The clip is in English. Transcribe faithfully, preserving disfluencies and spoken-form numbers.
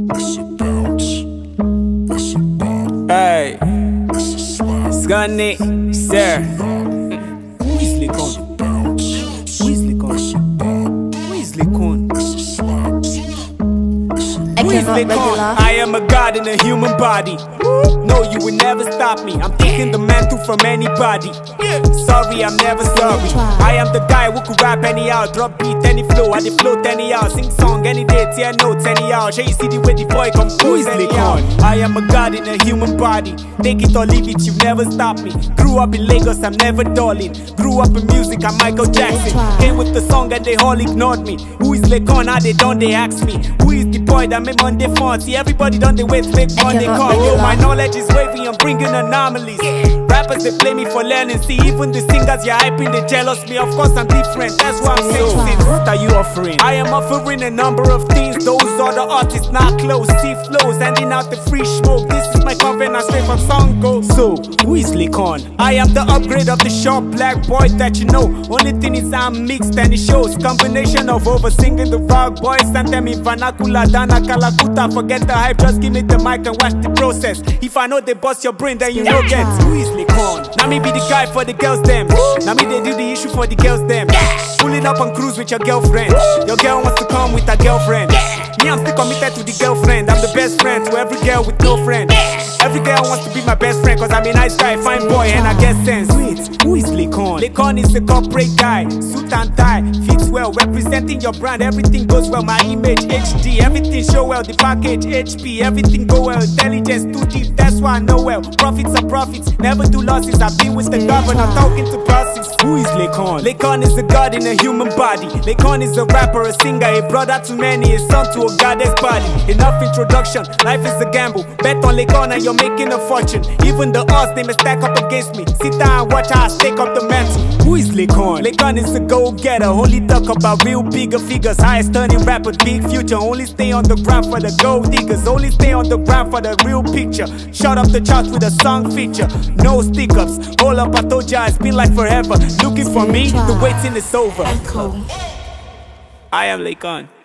Hey, Skunny, sir. Who is Lekon? Who is Lekon? Who is Lekon? Who is Lekon? I am a god in a human body. No, you will never stop me. I'm taking the mantle from anybody. Sorry, I'm never sorry. I am the guy who could rap anyhow, drop beat any flow, I dey float anyhow, sing song any day, tear notes anyhow. Shall you see the way the boy compose anyhow? I am a god in a human body. Take it or leave it, you never stop me. Grew up in Lagos, I'm never darling. Grew up in music, I'm Michael Jackson. Came with the song and they all ignored me. Who is Lekon? How they done, they ask me. Who is the boy that made Monday fun? See, everybody done they wait, fake fun, they call. Yo, my knowledge is wavy, I'm bringing anomalies. Rappers, they play me for learning. See, even the singers you're hyping, they jealous me. Of course, I'm different, that's why I'm saying. What are you offering? I am offering a number of things. Those are the artists not close. See flows, handing out the free smoke. This is my covenant straight from Songo. So, who is Lekon? I am the upgrade of the short black boy that you know. Only thing is I'm mixed and it shows. Combination of over singing the rock boys and them in vernacular, Dana Kalakuta. Forget the hype, just give me the mic and watch the process. If I know they bust your brain, then you know get. Who is Lekon? Now me be the guy for the girls them. Now me they do the issue for the girls them. Pulling up on cruise with your girlfriend. Your girl wants to come with her girlfriend. Me, I'm still committed to the girlfriend. I'm the best friend to every girl with no friend. Every girl wants to be my best friend, cause I'm a nice guy, fine boy, and I get sense. Wait, who is Lekon? Lekon is a corporate guy, suit and tie, fits well, representing your brand, everything goes well. My image, H D, everything show well. The package, H P, everything go well. Intelligence too deep, that's why I know well. Profits are profits, never do losses. I've been with the governor, talking to bosses. Who is Lekon? Lekon is a god in a human body. Lekon is a rapper, a singer, a brother to many, a son to a goddess body. Enough introduction, life is a gamble. Bet on Lekon and you're making a fortune. Even the odds, they may stack up against me. Sit down and watch how I stake up the mantle. Who is Lekon? Lekon is a go-getter. Only talk about real bigger figures. Highest turning rapper, big future. Only stay on the ground for the gold diggers. Only stay on the ground for the real picture. Shut up the charts with a song feature. No stick-ups. Hold up, I told ya it's been like forever. Looking for me, the waiting is over. I am Lekon.